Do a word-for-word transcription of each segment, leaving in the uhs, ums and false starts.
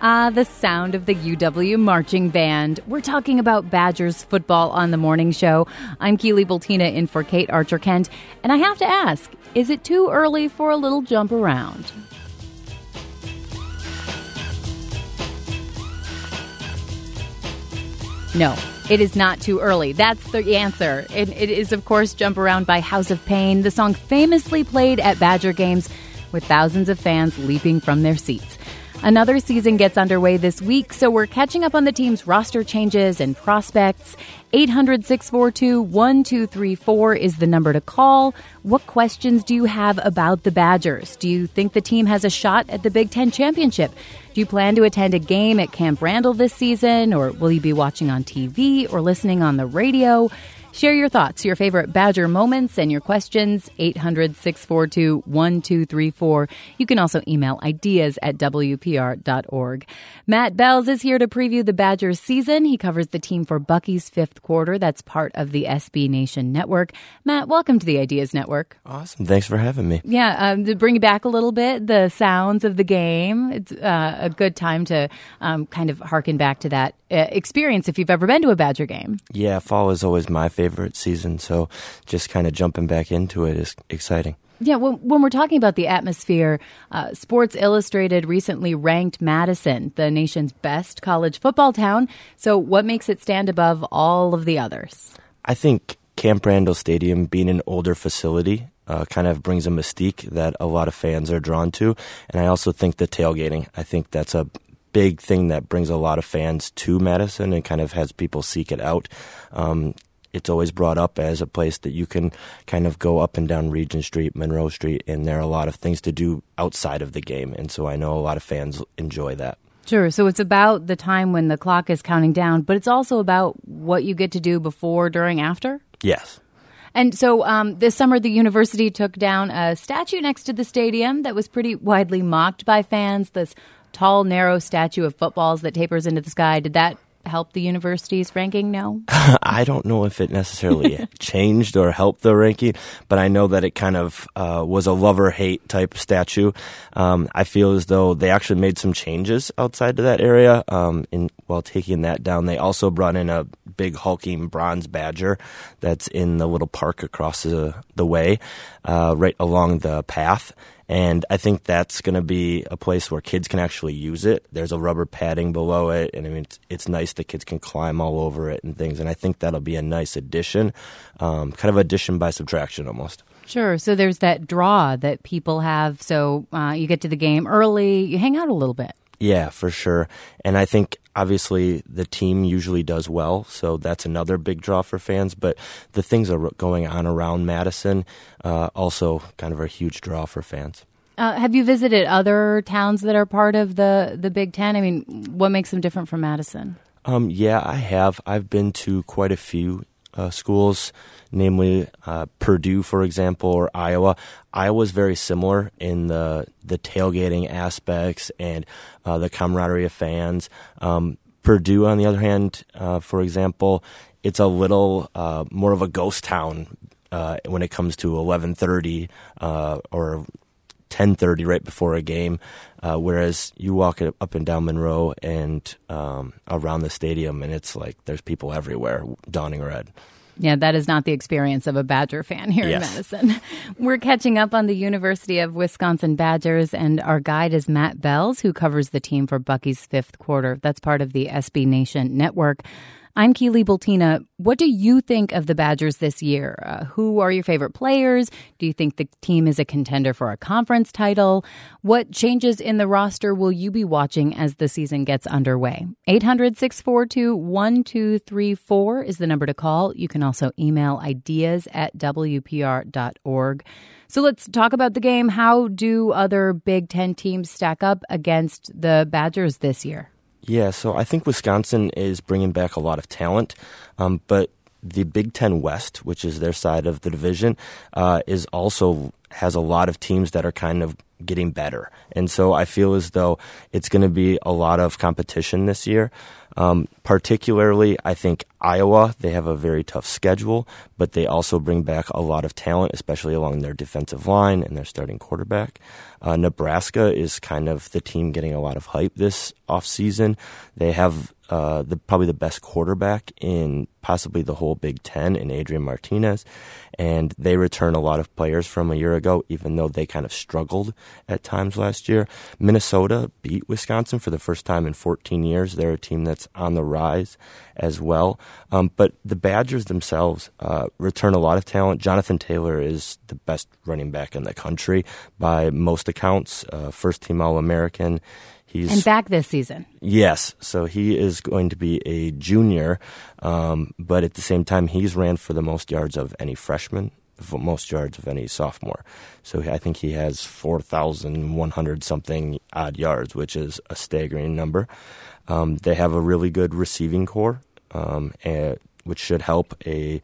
Ah, the sound of the U W Marching Band. We're talking about Badgers football on the morning show. I'm Keely Bultina in for Kate Archer-Kent. And I have to ask, is it too early for a little jump around? No, it is not too early. That's the answer. It, it is, of course, Jump Around by House of Pain, the song famously played at Badger games with thousands of fans leaping from their seats. Another season gets underway this week, so we're catching up on the team's roster changes and prospects. eight hundred, six four two, one two three four is the number to call. What questions do you have about the Badgers? Do you think the team has a shot at the Big Ten Championship? Do you plan to attend a game at Camp Randall this season, or will you be watching on T V or listening on the radio? Share your thoughts, your favorite Badger moments, and your questions, eight hundred, six four two, one two three four. You can also email ideas at W P R dot org. Matt Bells is here to preview the Badgers season. He covers the team for Bucky's Fifth Quarter. That's part of the S B Nation Network. Matt, welcome to the Ideas Network. Awesome. Thanks for having me. Yeah, um, to bring you back a little bit, the sounds of the game. It's uh, a good time to um, kind of harken back to that uh, experience if you've ever been to a Badger game. Yeah, fall is always my favorite. favorite season, so just kind of jumping back into it is exciting. Yeah, when, when we're talking about the atmosphere, uh, Sports Illustrated recently ranked Madison the nation's best college football town. So what makes it stand above all of the others? I think Camp Randall Stadium, being an older facility, uh, kind of brings a mystique that a lot of fans are drawn to. And I also think the tailgating, I think that's a big thing that brings a lot of fans to Madison and kind of has people seek it out. Um, It's always brought up as a place that you can kind of go up and down Regent Street, Monroe Street, and there are a lot of things to do outside of the game. And so I know a lot of fans enjoy that. Sure. So it's about the time when the clock is counting down, but it's also about what you get to do before, during, after? Yes. And so um, this summer, the university took down a statue next to the stadium that was pretty widely mocked by fans, this tall, narrow statue of footballs that tapers into the sky. Did that help the university's ranking? No? I don't know if it necessarily changed or helped the ranking, but I know that it kind of uh, was a love-or-hate type statue. Um, I feel as though they actually made some changes outside of that area. Um, in, while taking that down, they also brought in a big hulking bronze badger that's in the little park across the, the way, uh, right along the path. And I think that's going to be a place where kids can actually use it. There's a rubber padding below it, and I mean, it's, it's nice that kids can climb all over it and things. And I think that'll be a nice addition, um, kind of addition by subtraction almost. Sure. So there's that draw that people have. So uh, you get to the game early, you hang out a little bit. Yeah, for sure. And I think obviously the team usually does well, so that's another big draw for fans. But the things that are going on around Madison uh, also kind of are a huge draw for fans. Uh, have you visited other towns that are part of the, the Big Ten? I mean, what makes them different from Madison? Um, yeah, I have. I've been to quite a few uh, schools, namely uh, Purdue, for example, or Iowa. Iowa's very similar in the the tailgating aspects and uh, the camaraderie of fans. Um, Purdue, on the other hand, uh, for example, it's a little uh, more of a ghost town uh, when it comes to eleven thirty uh, or ten thirty right before a game, uh, whereas you walk up and down Monroe and um, around the stadium, and it's like there's people everywhere donning red. Yeah, that is not the experience of a Badger fan here yes. in Madison. We're catching up on the University of Wisconsin Badgers, and our guide is Matt Bells, who covers the team for Bucky's Fifth Quarter. That's part of the S B Nation Network. I'm Keely Bultina. What do you think of the Badgers this year? Uh, who are your favorite players? Do you think the team is a contender for a conference title? What changes in the roster will you be watching as the season gets underway? eight hundred, six four two, one two three four is the number to call. You can also email ideas at W P R dot org. So let's talk about the game. How do other Big Ten teams stack up against the Badgers this year? Yeah, so I think Wisconsin is bringing back a lot of talent, um, but the Big Ten West, which is their side of the division, uh, is also has a lot of teams that are kind of getting better. And so I feel as though it's going to be a lot of competition this year. Um, particularly, I think Iowa, they have a very tough schedule, but they also bring back a lot of talent, especially along their defensive line and their starting quarterback. Uh, Nebraska is kind of the team getting a lot of hype this offseason. They have uh, the, probably the best quarterback in possibly the whole Big Ten in Adrian Martinez, and they return a lot of players from a year ago, even though they kind of struggled at times last year. Minnesota beat Wisconsin for the first time in fourteen years. They're a team that's on the rise as well. Um, but the Badgers themselves uh, return a lot of talent. Jonathan Taylor is the best running back in the country by most accounts, uh, first-team All-American. He's, and back this season. Yes. So he is going to be a junior, um, but at the same time, he's ran for the most yards of any freshman, for most yards of any sophomore. So I think he has four thousand one hundred something odd yards, which is a staggering number. Um, they have a really good receiving core, um, and, which should help a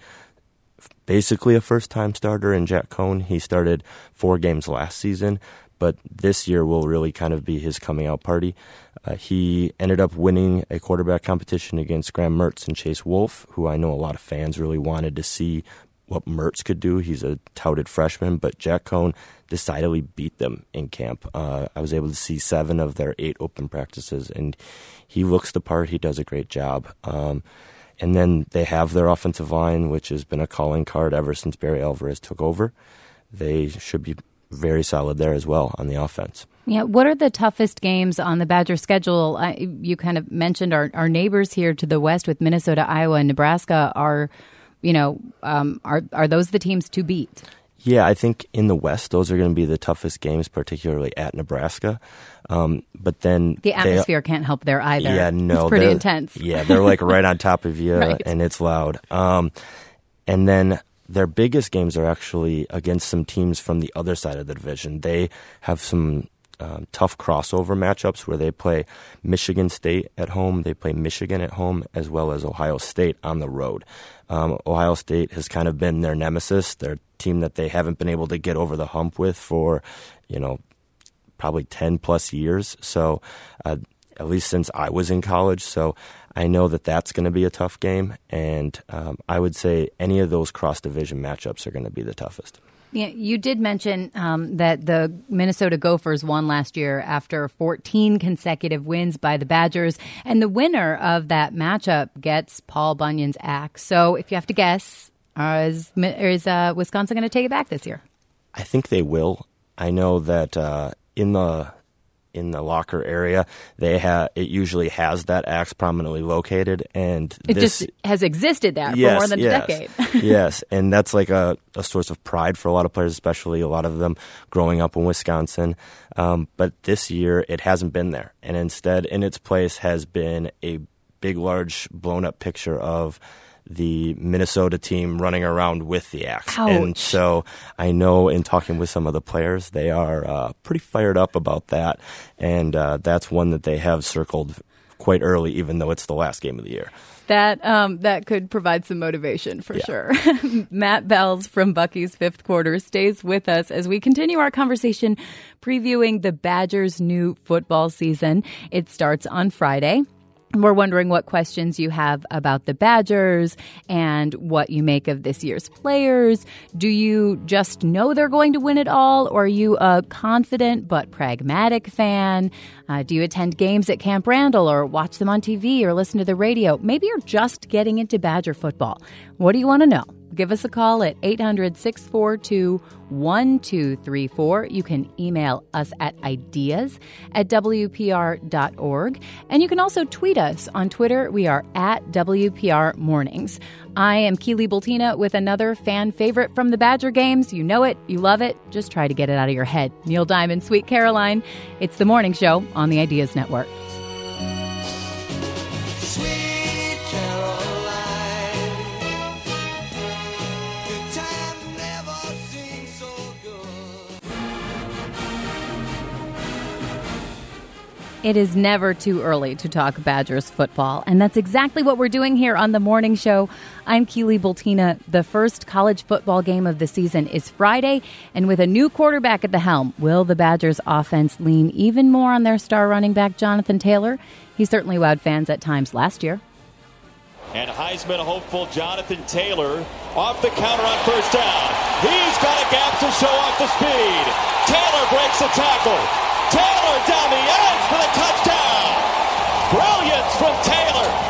basically a first-time starter in Jack Cohn. He started four games last season, but this year will really kind of be his coming-out party. Uh, he ended up winning a quarterback competition against Graham Mertz and Chase Wolf, who I know a lot of fans really wanted to see what Mertz could do. He's a touted freshman, but Jack Cohn decidedly beat them in camp. Uh, I was able to see seven of their eight open practices, and he looks the part. He does a great job. Um, and then they have their offensive line, which has been a calling card ever since Barry Alvarez took over. They should be very solid there as well on the offense. Yeah, what are the toughest games on the Badger schedule? I, you kind of mentioned our, our neighbors here to the west with Minnesota, Iowa, and Nebraska. Are, you know, um, are are those the teams to beat? Yeah, I think in the West, those are going to be the toughest games, particularly at Nebraska. Um, but then the atmosphere they, can't help there either. Yeah, no, it's pretty intense. Yeah, they're like right on top of you, right. And it's loud. Um, and then their biggest games are actually against some teams from the other side of the division. They have some um, tough crossover matchups where they play Michigan State at home, they play Michigan at home, as well as Ohio State on the road. Um, Ohio State has kind of been their nemesis, their team that they haven't been able to get over the hump with for, you know, probably ten plus years. So uh, at least since I was in college. So I know that that's going to be a tough game. And um, I would say any of those cross-division matchups are going to be the toughest. Yeah, you did mention um, that the Minnesota Gophers won last year after fourteen consecutive wins by the Badgers, and the winner of that matchup gets Paul Bunyan's axe. So if you have to guess, uh, is, is uh, Wisconsin going to take it back this year? I think they will. I know that uh, in the in the locker area, they have it usually has that axe prominently located, and it this, just has existed there yes, for more than yes, a decade. Yes, and that's like a, a source of pride for a lot of players, especially a lot of them growing up in Wisconsin. Um, but this year, it hasn't been there, and instead, in its place, has been a big, large, blown-up picture of the Minnesota team running around with the axe. Ouch. And so I know in talking with some of the players, they are uh, pretty fired up about that. And uh, that's one that they have circled quite early, even though it's the last game of the year. That um, that could provide some motivation for yeah. sure. Matt Bells from Bucky's Fifth Quarter stays with us as we continue our conversation previewing the Badgers' new football season. It starts on Friday. We're wondering what questions you have about the Badgers and what you make of this year's players. Do you just know they're going to win it all, or are you a confident but pragmatic fan? Uh, do you attend games at Camp Randall or watch them on T V or listen to the radio? Maybe you're just getting into Badger football. What do you want to know? Give us a call at eight hundred, six four two, one two three four. You can email us at ideas at W P R dot org. And you can also tweet us on Twitter. We are at W P R Mornings. I am Keely Bultina with another fan favorite from the Badger games. You know it. You love it. Just try to get it out of your head. Neil Diamond, Sweet Caroline. It's the Morning Show on the Ideas Network. It is never too early to talk Badgers football, and that's exactly what we're doing here on the morning show. I'm Keely Bultina. The first college football game of the season is Friday, and with a new quarterback at the helm, will the Badgers offense lean even more on their star running back, Jonathan Taylor? He certainly wowed fans at times last year. And Heisman hopeful Jonathan Taylor off the counter on first down. He's got a gap to show off the speed. Taylor breaks the tackle. Taylor down the edge for the touchdown. Brilliance from Taylor.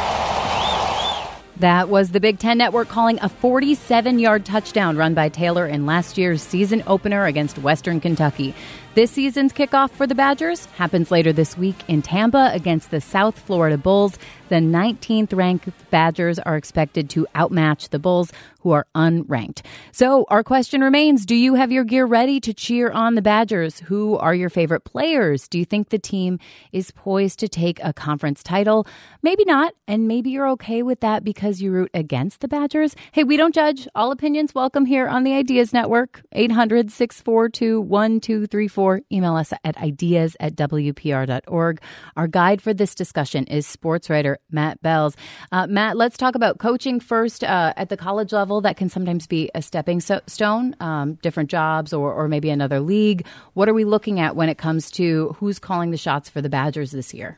That was the Big Ten Network calling a forty-seven-yard touchdown run by Taylor in last year's season opener against Western Kentucky. This season's kickoff for the Badgers happens later this week in Tampa against the South Florida Bulls. The nineteenth-ranked Badgers are expected to outmatch the Bulls, who are unranked. So our question remains, do you have your gear ready to cheer on the Badgers? Who are your favorite players? Do you think the team is poised to take a conference title? Maybe not, and maybe you're okay with that because you root against the Badgers. Hey, we don't judge. All opinions welcome here on the Ideas Network. eight hundred, six four two, one two three four. Email us at ideas at w p r dot org. Our guide for this discussion is sports writer Matt Bells. Uh, Matt, let's talk about coaching first uh, at the college level. That can sometimes be a stepping so- stone, um, different jobs or, or maybe another league. What are we looking at when it comes to who's calling the shots for the Badgers this year?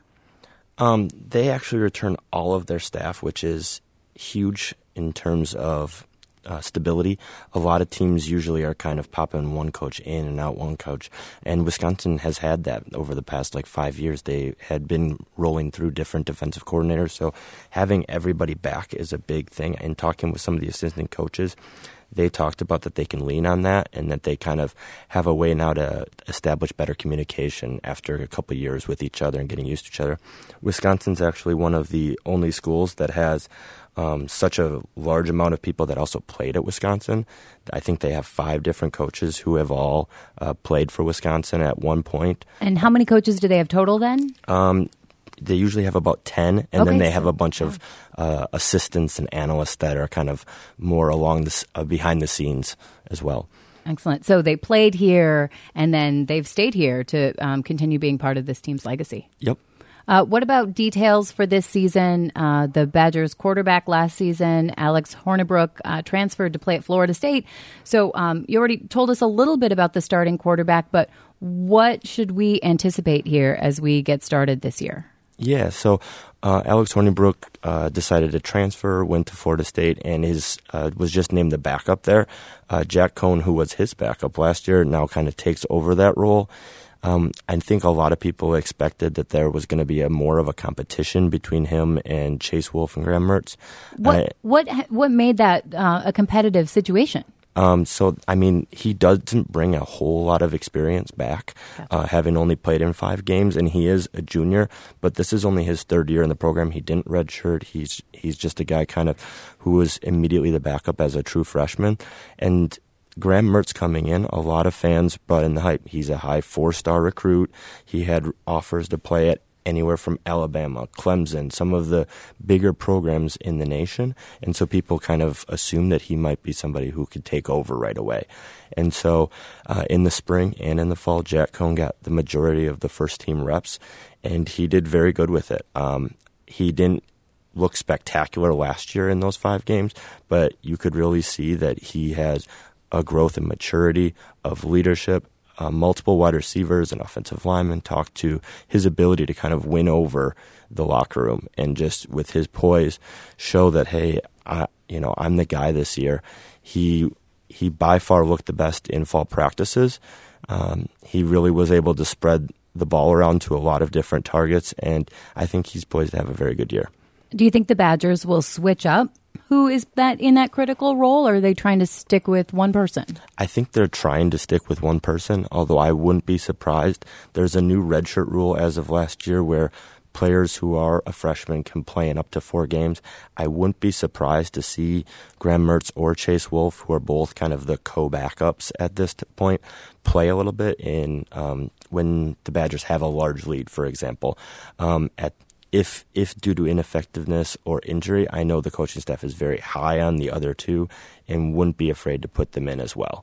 Um, they actually return all of their staff, which is huge in terms of Uh, stability. A lot of teams usually are kind of popping one coach in and out one coach, and Wisconsin has had that over the past like five years. They had been rolling through different defensive coordinators, so having everybody back is a big thing. And talking with some of the assistant coaches, they talked about that they can lean on that and that they kind of have a way now to establish better communication after a couple of years with each other and getting used to each other. Wisconsin's actually one of the only schools that has um, such a large amount of people that also played at Wisconsin. I think they have five different coaches who have all uh, played for Wisconsin at one point. And how many coaches do they have total then? Um, They usually have about ten, and okay, then they so, have a bunch of uh, assistants and analysts that are kind of more along the uh, behind the scenes as well. Excellent. So they played here, and then they've stayed here to um, continue being part of this team's legacy. Yep. Uh, what about details for this season? Uh, the Badgers quarterback last season, Alex Hornibrook, uh, transferred to play at Florida State. So um, you already told us a little bit about the starting quarterback, but what should we anticipate here as we get started this year? Yeah, so uh, Alex Hornibrook uh, decided to transfer, went to Florida State, and his uh, was just named the backup there. Uh, Jack Cohn, who was his backup last year, now kind of takes over that role. Um, I think a lot of people expected that there was going to be a more of a competition between him and Chase Wolf and Graham Mertz. What uh, what what made that uh, a competitive situation? Um, so, I mean, he doesn't bring a whole lot of experience back, gotcha. uh, having only played in five games, and he is a junior, but this is only his third year in the program. He didn't redshirt. He's he's just a guy kind of who was immediately the backup as a true freshman. And Graham Mertz coming in, a lot of fans brought in the hype. He's a high four-star recruit. He had offers to play at anywhere from Alabama, Clemson, some of the bigger programs in the nation. And so people kind of assumed that he might be somebody who could take over right away. And so uh, in the spring and in the fall, Jack Cohn got the majority of the first team reps, and he did very good with it. Um, he didn't look spectacular last year in those five games, but you could really see that he has a growth in maturity, of leadership. Uh, multiple wide receivers and offensive linemen talked to his ability to kind of win over the locker room and just with his poise show that, hey, I, you know, I'm the guy this year. He he by far looked the best in fall practices. Um, he really was able to spread the ball around to a lot of different targets, and I think he's poised to have a very good year. Do you think the Badgers will switch up? Who is that in that critical role, or are they trying to stick with one person? I think they're trying to stick with one person, although I wouldn't be surprised. There's a new redshirt rule as of last year where players who are a freshman can play in up to four games. I wouldn't be surprised to see Graham Mertz or Chase Wolf, who are both kind of the co-backups at this point, play a little bit in um, when the Badgers have a large lead, for example. Um, at If if due to ineffectiveness or injury, I know the coaching staff is very high on the other two and wouldn't be afraid to put them in as well.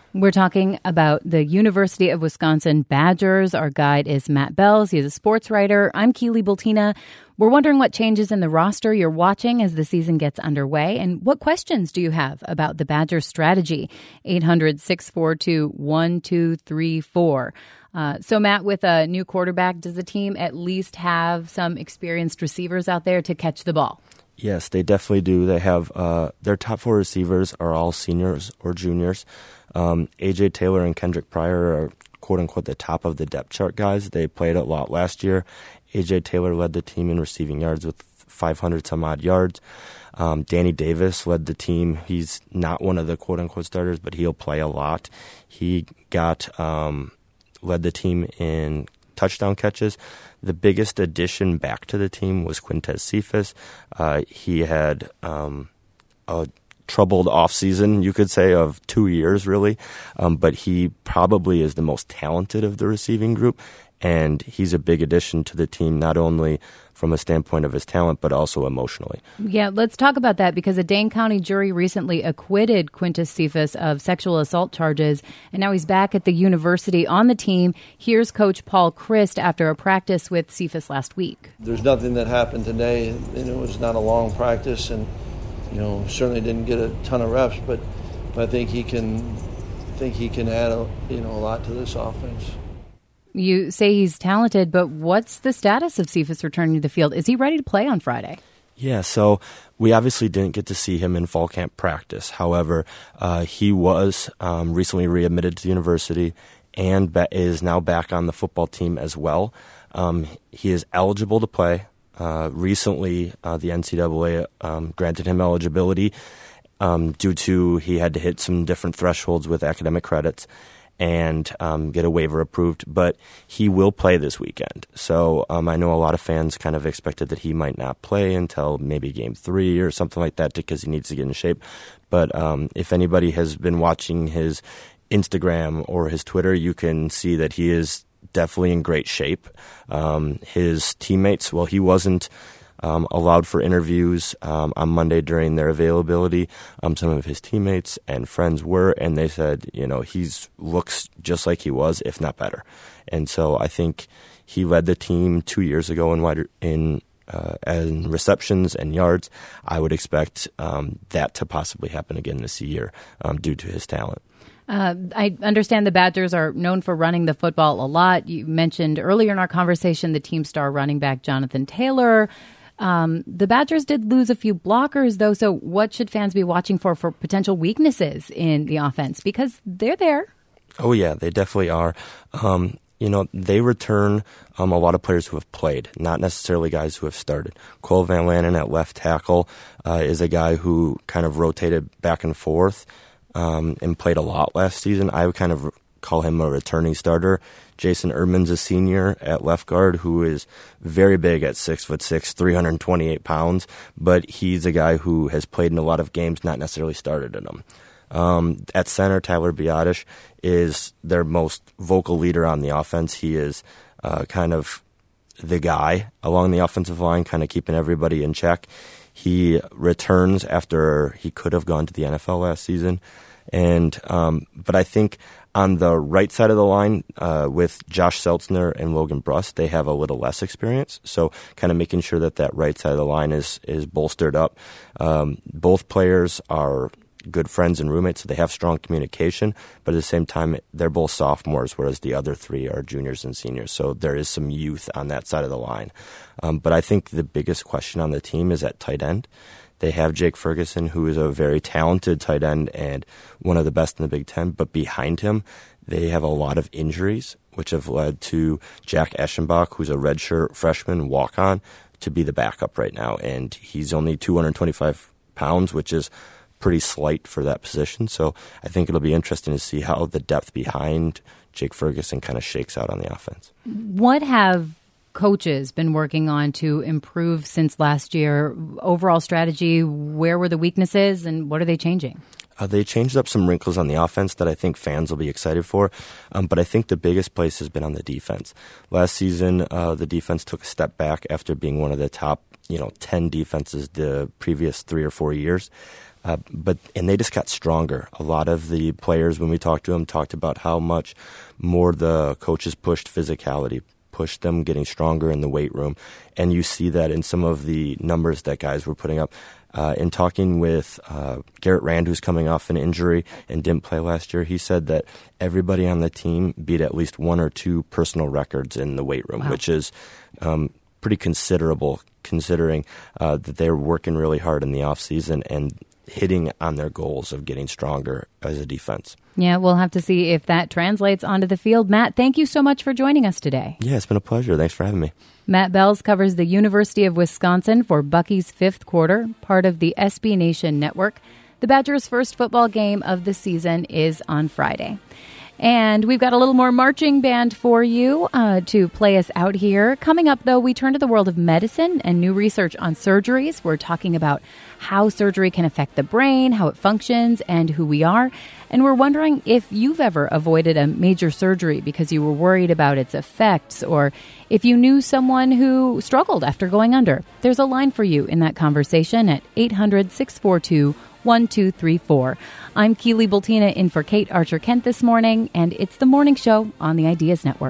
We're talking about the University of Wisconsin Badgers. Our guide is Matt Bells. He's a sports writer. I'm Keely Bultina. We're wondering what changes in the roster you're watching as the season gets underway, and what questions do you have about the Badgers' strategy? eight hundred, six four two, one two three four. Uh, so, Matt, with a new quarterback, does the team at least have some experienced receivers out there to catch the ball? Yes, they definitely do. They have uh, their top four receivers are all seniors or juniors. Um, A J Taylor and Kendrick Pryor are, quote-unquote, the top of the depth chart guys. They played a lot last year. A J Taylor led the team in receiving yards with five hundred some odd yards. Um, Danny Davis led the team. He's not one of the quote-unquote starters, but he'll play a lot. He got um, led the team in touchdown catches. The biggest addition back to the team was Quintez Cephas. Uh, he had um, a troubled offseason, you could say, of two years, really. Um, but he probably is the most talented of the receiving group, and he's a big addition to the team, not only from a standpoint of his talent, but also emotionally. Yeah, let's talk about that, because a Dane County jury recently acquitted Quintez Cephas of sexual assault charges, and now he's back at the university on the team. Here's Coach Paul Christ after a practice with Cephas last week. There's nothing that happened today, and it was not a long practice, and you know, certainly didn't get a ton of reps, but, but I think he can think he can add a, you know, a lot to this offense. You say he's talented, but what's the status of Cephas returning to the field? Is he ready to play on Friday? Yeah, so we obviously didn't get to see him in fall camp practice. However, uh, he was um, recently readmitted to the university and ba- is now back on the football team as well. Um, he is eligible to play. Uh, recently, uh, the N C double A um, granted him eligibility um, due to he had to hit some different thresholds with academic credits and um, get a waiver approved, but he will play this weekend. So um, I know a lot of fans kind of expected that he might not play until maybe game three or something like that because he needs to get in shape. But um, if anybody has been watching his Instagram or his Twitter, you can see that he is definitely in great shape. Um, his teammates, well, he wasn't Um, allowed for interviews um, on Monday during their availability. Um, some of his teammates and friends were, and they said, you know, he's looks just like he was, if not better. And so I think he led the team two years ago in wide in uh, in receptions and yards. I would expect um, that to possibly happen again this year um, due to his talent. Uh, I understand the Badgers are known for running the football a lot. You mentioned earlier in our conversation the team star running back Jonathan Taylor. Um, the Badgers did lose a few blockers, though, so what should fans be watching for for potential weaknesses in the offense? Because they're there. Oh, yeah, they definitely are. Um, you know, they return um, a lot of players who have played, not necessarily guys who have started. Cole Van Lanen at left tackle uh, is a guy who kind of rotated back and forth um, and played a lot last season. I would kind of call him a returning starter. Jason Erdman's a senior at left guard who is very big at six foot six, three hundred twenty-eight pounds, but he's a guy who has played in a lot of games, not necessarily started in them. Um, at center, Tyler Biadasz is their most vocal leader on the offense. He is uh, kind of the guy along the offensive line, kind of keeping everybody in check. He returns after he could have gone to the N F L last season. And um, but I think on the right side of the line uh, with Josh Seltzner and Logan Bruss, they have a little less experience. So kind of making sure that that right side of the line is is bolstered up. Um, both players are good friends and roommates, so they have strong communication. But at the same time, they're both sophomores, whereas the other three are juniors and seniors. So there is some youth on that side of the line. Um, but I think the biggest question on the team is at tight end. They have Jake Ferguson, who is a very talented tight end and one of the best in the Big Ten. But behind him, they have a lot of injuries, which have led to Jack Eschenbach, who's a redshirt freshman walk-on, to be the backup right now. And he's only two hundred twenty-five pounds, which is pretty slight for that position. So I think it'll be interesting to see how the depth behind Jake Ferguson kind of shakes out on the offense. What have coaches been working on to improve since last year? Overall strategy, where were the weaknesses and what are they changing? Uh, they changed up some wrinkles on the offense that I think fans will be excited for, um, but I think the biggest place has been on the defense. Last season, uh, the defense took a step back after being one of the top, you know, ten defenses the previous three or four years. Uh, but and they just got stronger. A lot of the players, when we talked to them, talked about how much more the coaches pushed physicality, pushed them getting stronger in the weight room. And you see that in some of the numbers that guys were putting up. Uh, in talking with uh, Garrett Rand, who's coming off an injury and didn't play last year, he said that everybody on the team beat at least one or two personal records in the weight room, wow. which is um, pretty considerable considering uh, that they're working really hard in the off season and hitting on their goals of getting stronger as a defense. Yeah, we'll have to see if that translates onto the field. Matt, thank you so much for joining us today. Yeah, it's been a pleasure. Thanks for having me. Matt Bells covers the University of Wisconsin for Bucky's Fifth Quarter, part of the S B Nation Network. The Badgers' first football game of the season is on Friday. And we've got a little more marching band for you uh, to play us out here. Coming up, though, we turn to the world of medicine and new research on surgeries. We're talking about how surgery can affect the brain, how it functions, and who we are. And we're wondering if you've ever avoided a major surgery because you were worried about its effects, or if you knew someone who struggled after going under. There's a line for you in that conversation at eight hundred, six four two, one two three four. I'm Keely Bultina in for Kate Archer-Kent this morning, and it's the Morning Show on the Ideas Network.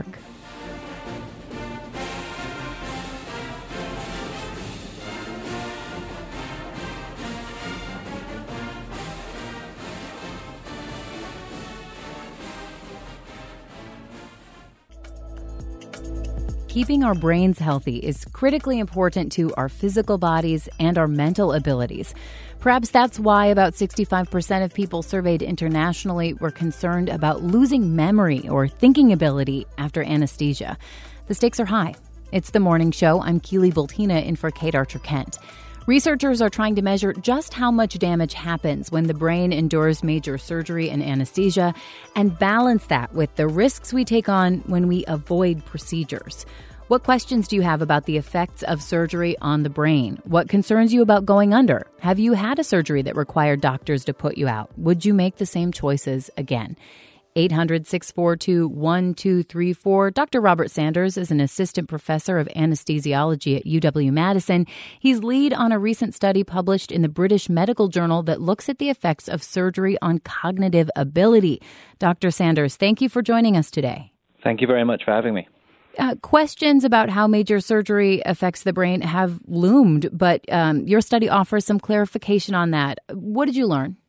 Keeping our brains healthy is critically important to our physical bodies and our mental abilities. Perhaps that's why about sixty-five percent of people surveyed internationally were concerned about losing memory or thinking ability after anesthesia. The stakes are high. It's the Morning Show. I'm Keely Bultina in for Kate Archer-Kent. Researchers are trying to measure just how much damage happens when the brain endures major surgery and anesthesia and balance that with the risks we take on when we avoid procedures. What questions do you have about the effects of surgery on the brain? What concerns you about going under? Have you had a surgery that required doctors to put you out? Would you make the same choices again? eight hundred, six four two, one two three four. Doctor Robert Sanders is an assistant professor of anesthesiology at U W-Madison. He's lead on a recent study published in the British Medical Journal that looks at the effects of surgery on cognitive ability. Doctor Sanders, thank you for joining us today. Thank you very much for having me. Uh, questions about how major surgery affects the brain have loomed, but um, your study offers some clarification on that. What did you learn?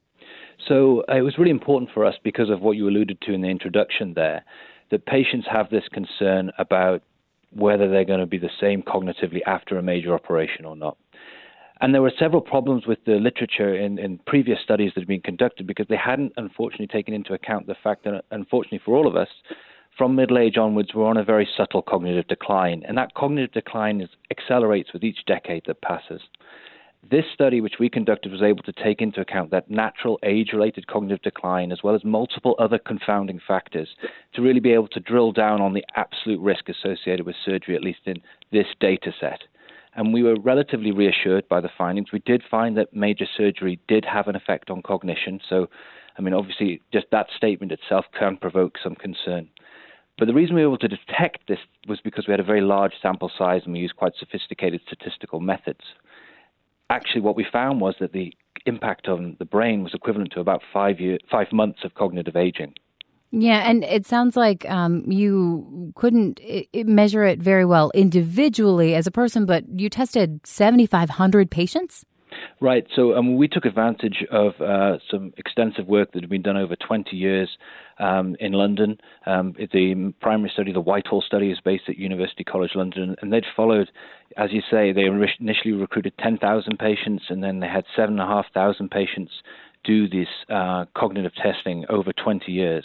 So uh, it was really important for us because of what you alluded to in the introduction there, that patients have this concern about whether they're going to be the same cognitively after a major operation or not. And there were several problems with the literature in, in previous studies that had been conducted because they hadn't, unfortunately, taken into account the fact that, unfortunately for all of us, from middle age onwards, we're on a very subtle cognitive decline, and that cognitive decline is, accelerates with each decade that passes. This study, which we conducted, was able to take into account that natural age-related cognitive decline, as well as multiple other confounding factors, to really be able to drill down on the absolute risk associated with surgery, at least in this data set. And we were relatively reassured by the findings. We did find that major surgery did have an effect on cognition. So, I mean, obviously, just that statement itself can provoke some concern. But the reason we were able to detect this was because we had a very large sample size and we used quite sophisticated statistical methods. Actually, what we found was that the impact on the brain was equivalent to about five year, five months of cognitive aging. Yeah, and it sounds like um, you couldn't it, it measure it very well individually as a person, but you tested seventy-five hundred patients? Right. So um, we took advantage of uh, some extensive work that had been done over twenty years um, in London. Um, the primary study, the Whitehall study, is based at University College London, and they'd followed, as you say, they initially recruited ten thousand patients, and then they had seven thousand five hundred patients do this uh, cognitive testing over twenty years.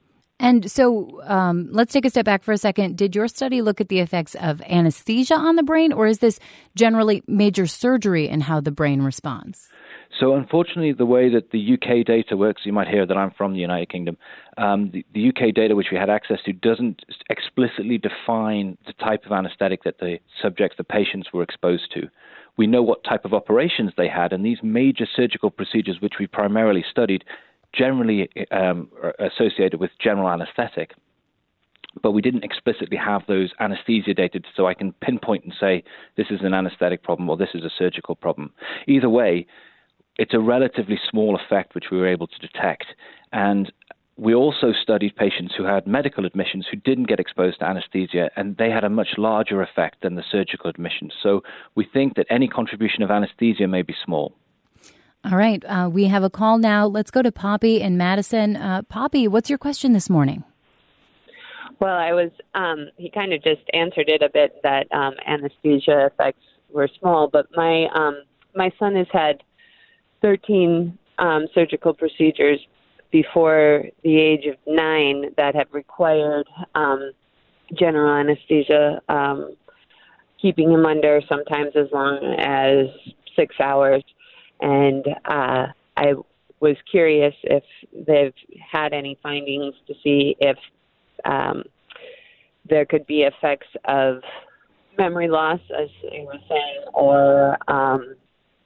And so um, let's take a step back for a second. Did your study look at the effects of anesthesia on the brain, or is this generally major surgery and how the brain responds? So unfortunately, the way that the U K data works, you might hear that I'm from the United Kingdom, um, the, the U K data which we had access to doesn't explicitly define the type of anesthetic that the subjects, the patients, were exposed to. We know what type of operations they had, and these major surgical procedures, which we primarily studied, generally um, are associated with general anesthetic, but we didn't explicitly have those anesthesia data so I can pinpoint and say this is an anesthetic problem or this is a surgical problem. Either way, it's a relatively small effect which we were able to detect. And we also studied patients who had medical admissions who didn't get exposed to anesthesia, and they had a much larger effect than the surgical admissions. So we think that any contribution of anesthesia may be small. All right. Uh, we have a call now. Let's go to Poppy in Madison. Uh, Poppy, what's your question this morning? Well, I was, um, he kind of just answered it a bit, that um, anesthesia effects were small, but my um, my son has had thirteen um, surgical procedures before the age of nine that have required um, general anesthesia, um, keeping him under sometimes as long as six hours. And uh, I was curious if they've had any findings to see if um, there could be effects of memory loss, as you were saying, or um,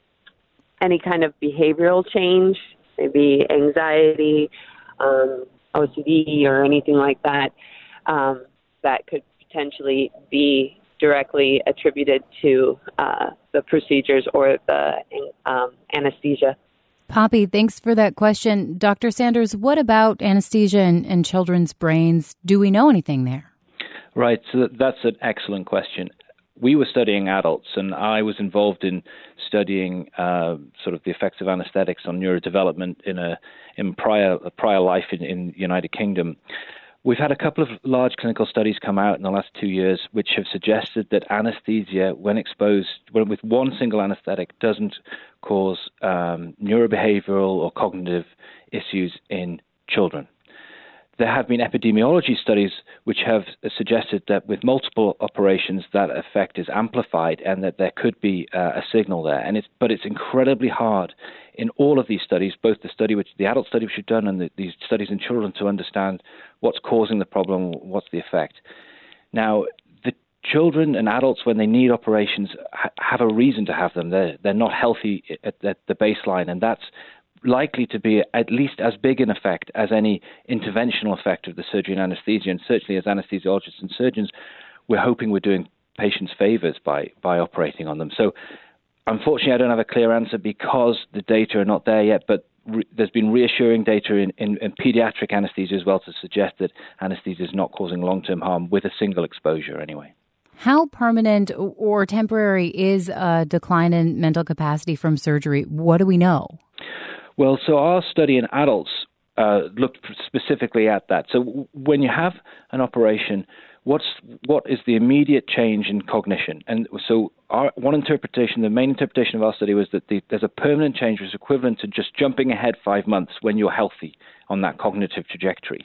any kind of behavioral change, maybe anxiety, um, O C D, or anything like that, um, that could potentially be directly attributed to uh, the procedures or the um, anesthesia. Poppy, thanks for that question. Doctor Sanders, what about anesthesia in, in children's brains? Do we know anything there? Right, so that's an excellent question. We were studying adults, and I was involved in studying uh, sort of the effects of anesthetics on neurodevelopment in a in prior a prior life in, in the United Kingdom. We've had a couple of large clinical studies come out in the last two years which have suggested that anesthesia, when exposed when with one single anesthetic, doesn't cause um, neurobehavioral or cognitive issues in children. There have been epidemiology studies which have suggested that with multiple operations that effect is amplified and that there could be uh, a signal there. And it's but it's incredibly hard in all of these studies, both the study which the adult study which we've done and the, these studies in children, to understand what's causing the problem, what's the effect. Now, the children and adults, when they need operations, ha- have a reason to have them. They're they're not healthy at, at the baseline, and that's likely to be at least as big an effect as any interventional effect of the surgery and anesthesia. And certainly as anesthesiologists and surgeons, we're hoping we're doing patients favors by, by operating on them. So unfortunately, I don't have a clear answer because the data are not there yet, but re- there's been reassuring data in, in, in pediatric anesthesia as well to suggest that anesthesia is not causing long-term harm with a single exposure anyway. How permanent or temporary is a decline in mental capacity from surgery? What do we know? Well, so our study in adults uh, looked specifically at that. So when you have an operation, what's what is the immediate change in cognition? And so our one interpretation, the main interpretation of our study was that the, there's a permanent change which is equivalent to just jumping ahead five months when you're healthy on that cognitive trajectory.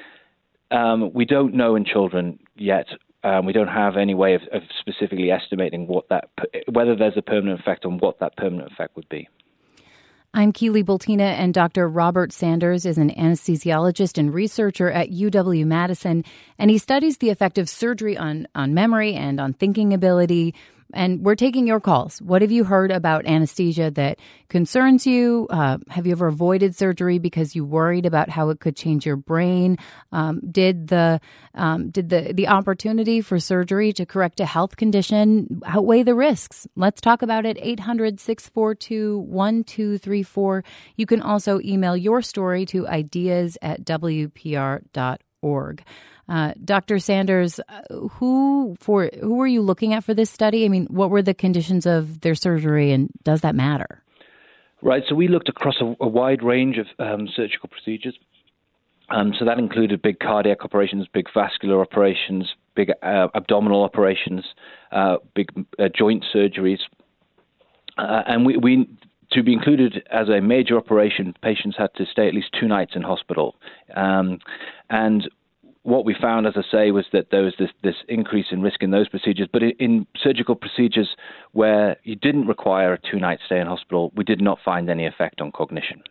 Um, we don't know in children yet. Um, we don't have any way of, of specifically estimating what that, whether there's a permanent effect and what that permanent effect would be. I'm Keely Bultina, and Doctor Robert Sanders is an anesthesiologist and researcher at U W-Madison, and he studies the effect of surgery on, on memory and on thinking ability. And we're taking your calls. What have you heard about anesthesia that concerns you? Uh, have you ever avoided surgery because you worried about how it could change your brain? Um, did the um, did the, the opportunity for surgery to correct a health condition outweigh the risks? Let's talk about it. eight hundred, six four two, one two three four. You can also email your story to ideas at w p r dot org. Uh, Doctor Sanders, who for who were you looking at for this study? I mean, what were the conditions of their surgery, and does that matter? Right. So we looked across a, a wide range of um, surgical procedures. Um, so that included big cardiac operations, big vascular operations, big uh, abdominal operations, uh, big uh, joint surgeries, uh, and we, we. To be included as a major operation, patients had to stay at least two nights in hospital, um, and what we found, as I say, was that there was this, this increase in risk in those procedures. But in, in surgical procedures where you didn't require a two-night stay in hospital, we did not find any effect on cognition.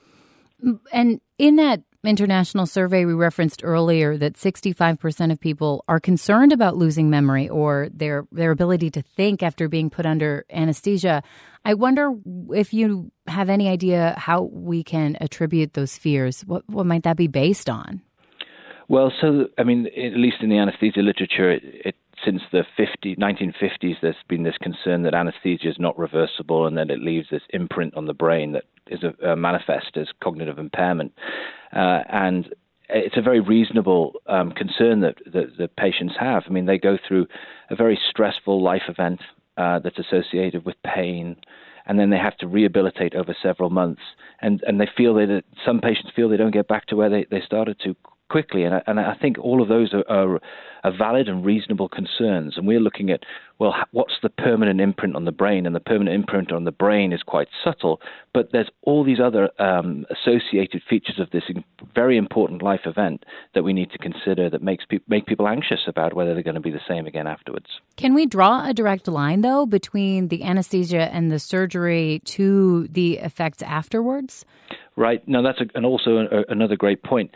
And in that international survey we referenced earlier, that sixty-five percent of people are concerned about losing memory or their, their ability to think after being put under anesthesia. I wonder if you have any idea how we can attribute those fears. What, what might that be based on? Well, so, I mean, at least in the anesthesia literature, it, it since the nineteen fifties, there's been this concern that anesthesia is not reversible and that it leaves this imprint on the brain that is a, a manifest as cognitive impairment. Uh, and it's a very reasonable um, concern that, that the patients have. I mean, they go through a very stressful life event uh, that's associated with pain, and then they have to rehabilitate over several months. And, and they feel that some patients feel they don't get back to where they, they started to quickly. And I, and I think all of those are, are, are valid and reasonable concerns. And we're looking at, well, what's the permanent imprint on the brain? And the permanent imprint on the brain is quite subtle, but there's all these other um, associated features of this very important life event that we need to consider that makes pe- make people anxious about whether they're going to be the same again afterwards. Can we draw a direct line, though, between the anesthesia and the surgery to the effects afterwards? Right. No, that's a, and also a, another great point.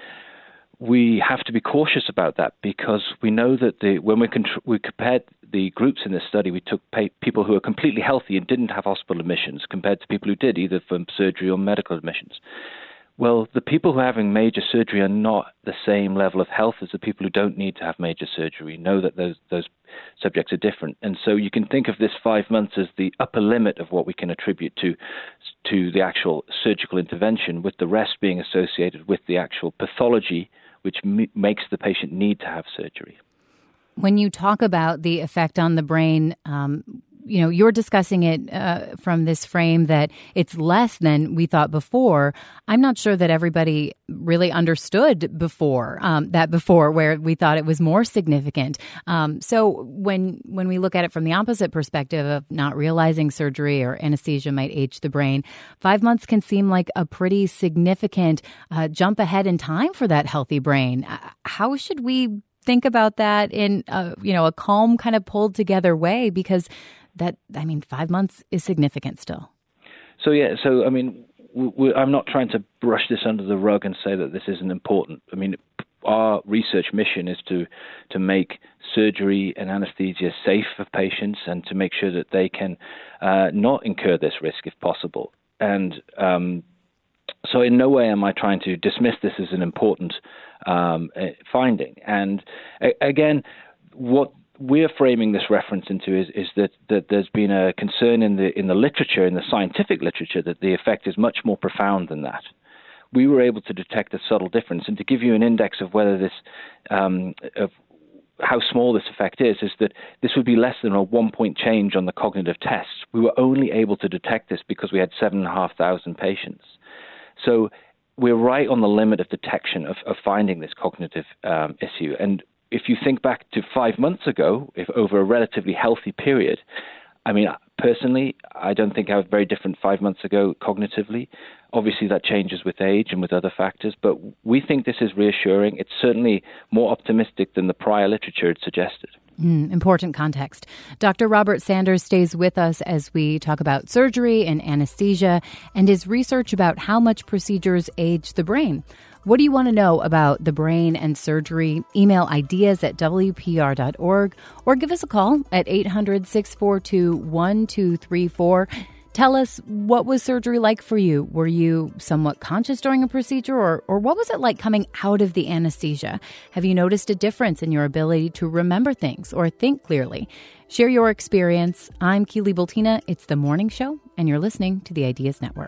We have to be cautious about that because we know that the when we, contr- we compared the groups in this study, we took pay- people who are completely healthy and didn't have hospital admissions compared to people who did, either from surgery or medical admissions. Well, the people who are having major surgery are not the same level of health as the people who don't need to have major surgery. We know that those those subjects are different. And so you can think of this five months as the upper limit of what we can attribute to to the actual surgical intervention, with the rest being associated with the actual pathology which m- makes the patient need to have surgery. When you talk about the effect on the brain, um, you know, you're discussing it uh, from this frame that it's less than we thought before. I'm not sure that everybody really understood before um, that before, where we thought it was more significant. Um, so when when we look at it from the opposite perspective of not realizing surgery or anesthesia might age the brain, five months can seem like a pretty significant uh, jump ahead in time for that healthy brain. Uh, how should we think about that in a, you know, a calm, kind of pulled together way? Because that, I mean, five months is significant still. So, yeah, so, I mean, we, we, I'm not trying to brush this under the rug and say that this isn't important. I mean, our research mission is to, to make surgery and anesthesia safe for patients and to make sure that they can uh, not incur this risk if possible. And um, so in no way am I trying to dismiss this as an important um, finding. And a- again, what we're framing this reference into is, is that, that there's been a concern in the in the literature, in the scientific literature, that the effect is much more profound than that. We were able to detect a subtle difference, and to give you an index of whether this, um, of how small this effect is, is that this would be less than a one-point change on the cognitive tests. We were only able to detect this because we had seven and a half thousand patients. So we're right on the limit of detection of, of finding this cognitive um, issue. And if you think back to five months ago, if over a relatively healthy period, I mean, personally, I don't think I was very different five months ago cognitively. Obviously, that changes with age and with other factors, but we think this is reassuring. It's certainly more optimistic than the prior literature had suggested. Mm, important context. Doctor Robert Sanders stays with us as we talk about surgery and anesthesia and his research about how much procedures age the brain. What do you want to know about the brain and surgery? Email ideas at W P R dot org or give us a call at eight hundred, six four two, one two three four. Tell us, what was surgery like for you? Were you somewhat conscious during a procedure, or, or what was it like coming out of the anesthesia? Have you noticed a difference in your ability to remember things or think clearly? Share your experience. I'm Keely Bultina. It's The Morning Show, and you're listening to the Ideas Network.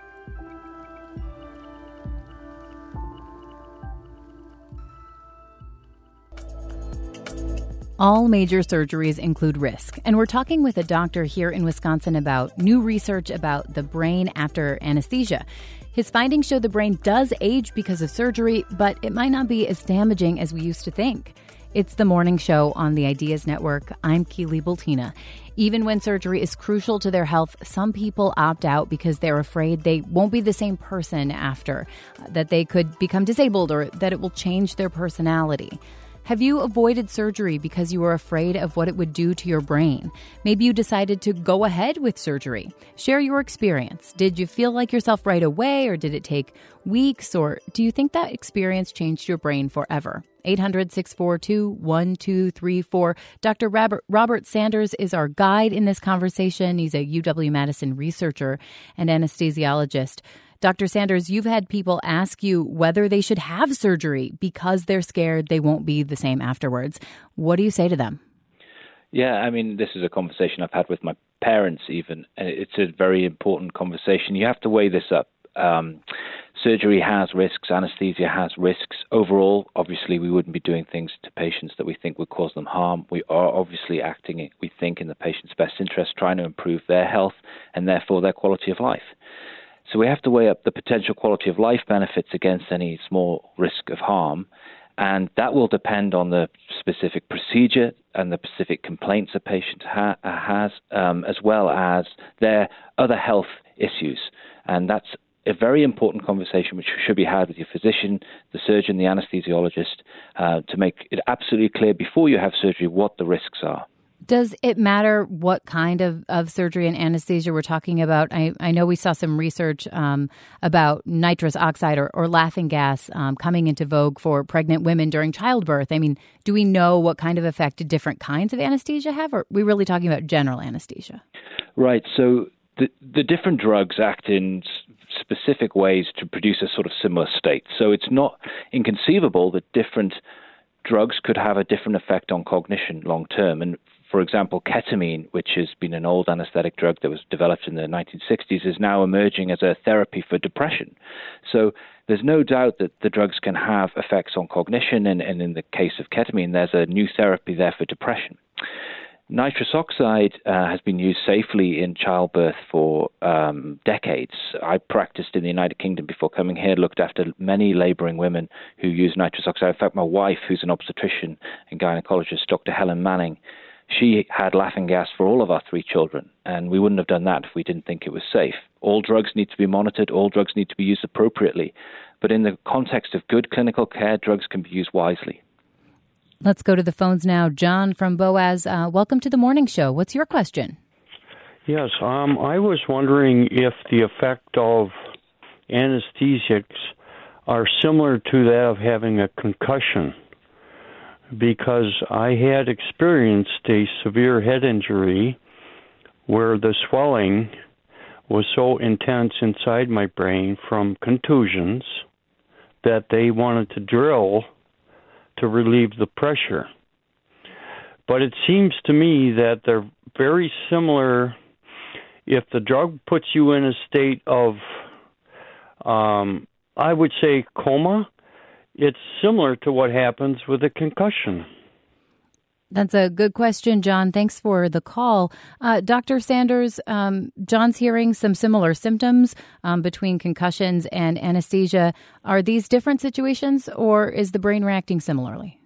All major surgeries include risk, and we're talking with a doctor here in Wisconsin about new research about the brain after anesthesia. His findings show the brain does age because of surgery, but it might not be as damaging as we used to think. It's The Morning Show on the Ideas Network. I'm Keely Bultina. Even when surgery is crucial to their health, some people opt out because they're afraid they won't be the same person after, that they could become disabled or that it will change their personality. Have you avoided surgery because you were afraid of what it would do to your brain? Maybe you decided to go ahead with surgery. Share your experience. Did you feel like yourself right away, or did it take weeks, or do you think that experience changed your brain forever? eight hundred, six four two, one two three four. Doctor Robert, Robert Sanders is our guide in this conversation. He's a U W-Madison researcher and anesthesiologist. Doctor Sanders, you've had people ask you whether they should have surgery because they're scared they won't be the same afterwards. What do you say to them? Yeah, I mean, this is a conversation I've had with my parents even, and it's a very important conversation. You have to weigh this up. Um, surgery has risks, anesthesia has risks. Overall, obviously, we wouldn't be doing things to patients that we think would cause them harm. We are obviously acting, we think, in the patient's best interest, trying to improve their health and therefore their quality of life. So we have to weigh up the potential quality of life benefits against any small risk of harm. And that will depend on the specific procedure and the specific complaints a patient ha- has, um, as well as their other health issues. And that's a very important conversation which should be had with your physician, the surgeon, the anesthesiologist, uh, to make it absolutely clear before you have surgery what the risks are. Does it matter what kind of, of surgery and anesthesia we're talking about? I, I know we saw some research um, about nitrous oxide or, or laughing gas um, coming into vogue for pregnant women during childbirth. I mean, do we know what kind of effect different kinds of anesthesia have, or are we really talking about general anesthesia? Right. So the, the different drugs act in specific ways to produce a sort of similar state. So it's not inconceivable that different drugs could have a different effect on cognition long term. And for example, ketamine, which has been an old anesthetic drug that was developed in the nineteen sixties, is now emerging as a therapy for depression. So there's no doubt that the drugs can have effects on cognition, and, and in the case of ketamine, there's a new therapy there for depression. Nitrous oxide uh, has been used safely in childbirth for um, decades. I practiced in the United Kingdom before coming here, looked after many laboring women who use nitrous oxide. In fact, my wife, who's an obstetrician and gynecologist, Doctor Helen Manning, she had laughing gas for all of our three children, and we wouldn't have done that if we didn't think it was safe. All drugs need to be monitored. All drugs need to be used appropriately. But in the context of good clinical care, drugs can be used wisely. Let's go to the phones now. John from Boaz, uh, welcome to the morning show. What's your question? Yes, um, I was wondering if the effect of anesthesics are similar to that of having a concussion, because I had experienced a severe head injury where the swelling was so intense inside my brain from contusions that they wanted to drill to relieve the pressure. But it seems to me that they're very similar. If the drug puts you in a state of, um, I would say, coma, it's similar to what happens with a concussion. That's a good question, John. Thanks for the call. Uh, Doctor Sanders, um, John's hearing some similar symptoms um, between concussions and anesthesia. Are these different situations, or is the brain reacting similarly?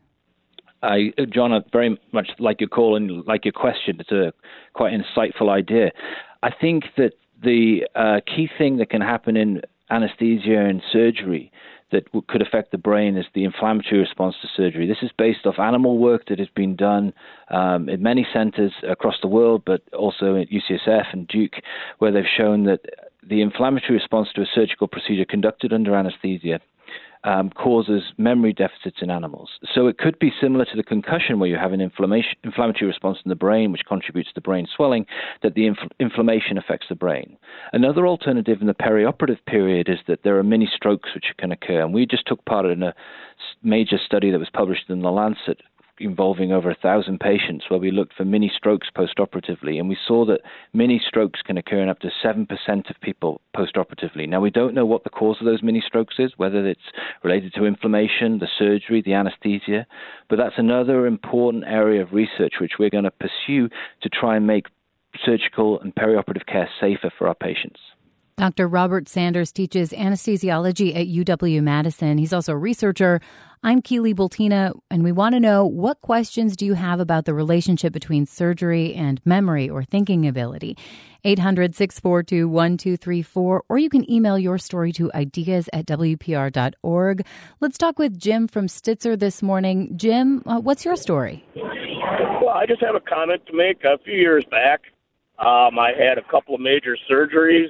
I, John, I very much like your call and like your question. It's a quite insightful idea. I think that the uh, key thing that can happen in anesthesia and surgery that w- could affect the brain is the inflammatory response to surgery. This is based off animal work that has been done um, in many centers across the world, but also at U C S F and Duke, where they've shown that the inflammatory response to a surgical procedure conducted under anesthesia Um, causes memory deficits in animals. So it could be similar to the concussion, where you have an inflammation, inflammatory response in the brain, which contributes to brain swelling, that the inf- inflammation affects the brain. Another alternative in the perioperative period is that there are mini strokes which can occur. And we just took part in a major study that was published in The Lancet involving over a thousand patients, where we looked for mini strokes postoperatively, and we saw that mini strokes can occur in up to seven percent of people postoperatively. Now, we don't know what the cause of those mini strokes is, whether it's related to inflammation, the surgery, the anesthesia, but that's another important area of research which we're going to pursue to try and make surgical and perioperative care safer for our patients. Doctor Robert Sanders teaches anesthesiology at U W-Madison. He's also a researcher. I'm Keely Bultina, and we want to know, what questions do you have about the relationship between surgery and memory or thinking ability? eight hundred, six four two, one two three four, or you can email your story to ideas at w p r dot org. Let's talk with Jim from Stitzer this morning. Jim, uh, what's your story? Well, I just have a comment to make. A few years back, um, I had a couple of major surgeries,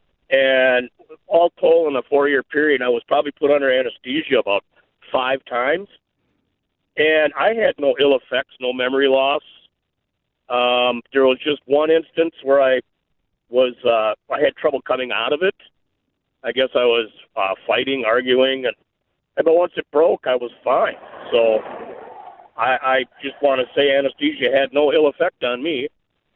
and all told, in a four-year period, I was probably put under anesthesia about five times. And I had no ill effects, no memory loss. Um, there was just one instance where I was uh, I had trouble coming out of it. I guess I was uh, fighting, arguing, and, and but once it broke, I was fine. So I, I just want to say anesthesia had no ill effect on me.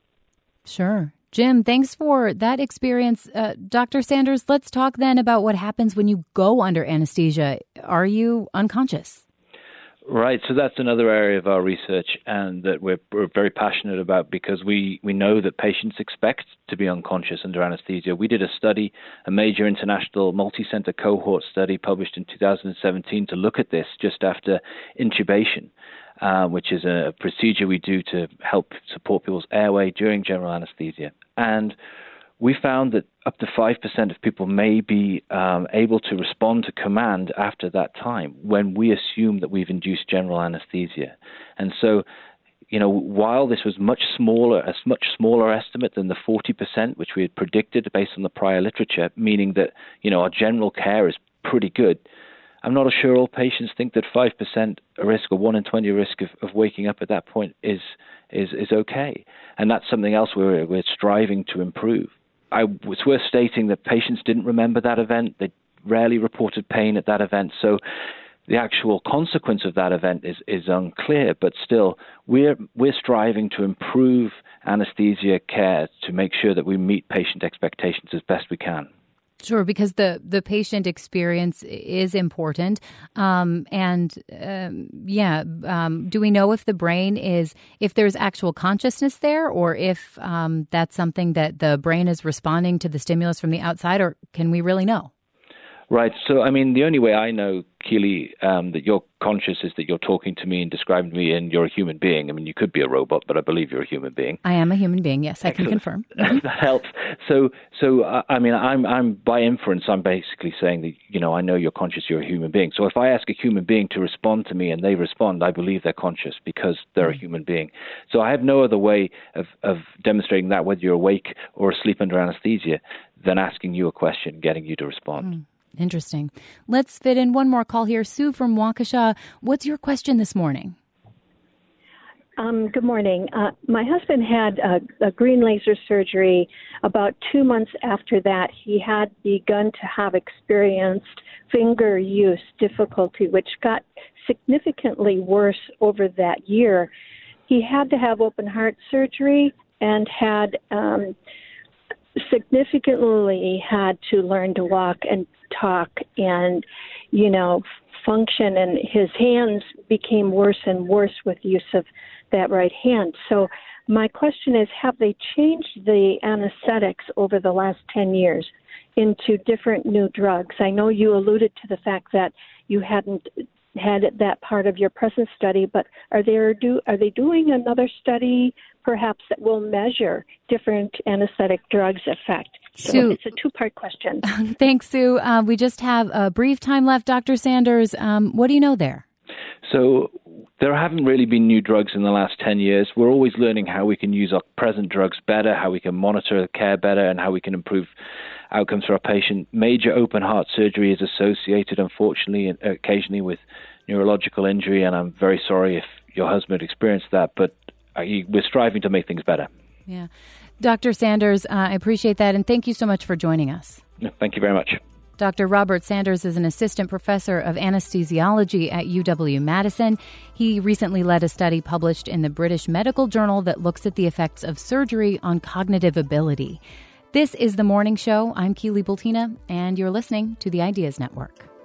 Sure. Jim, thanks for that experience. Uh, Doctor Sanders, let's talk then about what happens when you go under anesthesia. Are you unconscious? Right. So that's another area of our research and that we're, we're very passionate about because we, we know that patients expect to be unconscious under anesthesia. We did a study, a major international multi-center cohort study published in two thousand seventeen to look at this just after intubation, uh, which is a procedure we do to help support people's airway during general anesthesia. And we found that up to five percent of people may be um, able to respond to command after that time when we assume that we've induced general anesthesia. And so, you know, while this was much smaller, a much smaller estimate than the forty percent, which we had predicted based on the prior literature, meaning that, you know, our general care is pretty good, I'm not sure all patients think that five percent risk or one in twenty risk of, of waking up at that point is is is okay. And that's something else we're, we're striving to improve. I, it's worth stating that patients didn't remember that event. They rarely reported pain at that event. So the actual consequence of that event is, is unclear. But still, we're, we're striving to improve anesthesia care to make sure that we meet patient expectations as best we can. Sure, because the, the patient experience is important. Um, and um, yeah, um, do we know if the brain is, if there's actual consciousness there, or if um, that's something that the brain is responding to the stimulus from the outside, or can we really know? Right. So, I mean, the only way I know, Keely, um, that you're conscious is that you're talking to me and describing me and you're a human being. I mean, you could be a robot, but I believe you're a human being. I am a human being, yes, I Excellent. can confirm. Mm-hmm. That helps. So, so uh, I mean, I'm, I'm by inference, I'm basically saying that, you know, I know you're conscious, you're a human being. So if I ask a human being to respond to me and they respond, I believe they're conscious because they're a human being. So I have no other way of, of demonstrating that, whether you're awake or asleep under anesthesia, than asking you a question, getting you to respond. Mm. Interesting. Let's fit in one more call here. Sue from Waukesha. What's your question this morning? Um, good morning. Uh, my husband had a, a green laser surgery. About two months after that, he had begun to have experienced finger use difficulty, which got significantly worse over that year. He had to have open heart surgery and had um, significantly had to learn to walk and talk and, you know, function, and his hands became worse and worse with use of that right hand. So my question is, have they changed the anesthetics over the last ten years into different new drugs? I know you alluded to the fact that you hadn't had that part of your present study, but are they do are they doing another study perhaps that will measure different anesthetic drugs' effect? So Sue, it's a two-part question. Thanks, Sue. Uh, we just have a brief time left. Doctor Sanders, um, what do you know there? So there haven't really been new drugs in the last ten years. We're always learning how we can use our present drugs better, how we can monitor care better, and how we can improve outcomes for our patient. Major open heart surgery is associated, unfortunately, occasionally with neurological injury, and I'm very sorry if your husband experienced that, but we're striving to make things better. Yeah. Doctor Sanders, uh, I appreciate that, and thank you so much for joining us. Thank you very much. Doctor Robert Sanders is an assistant professor of anesthesiology at U W-Madison. He recently led a study published in the British Medical Journal that looks at the effects of surgery on cognitive ability. This is The Morning Show. I'm Keely Bultina, and you're listening to the Ideas Network.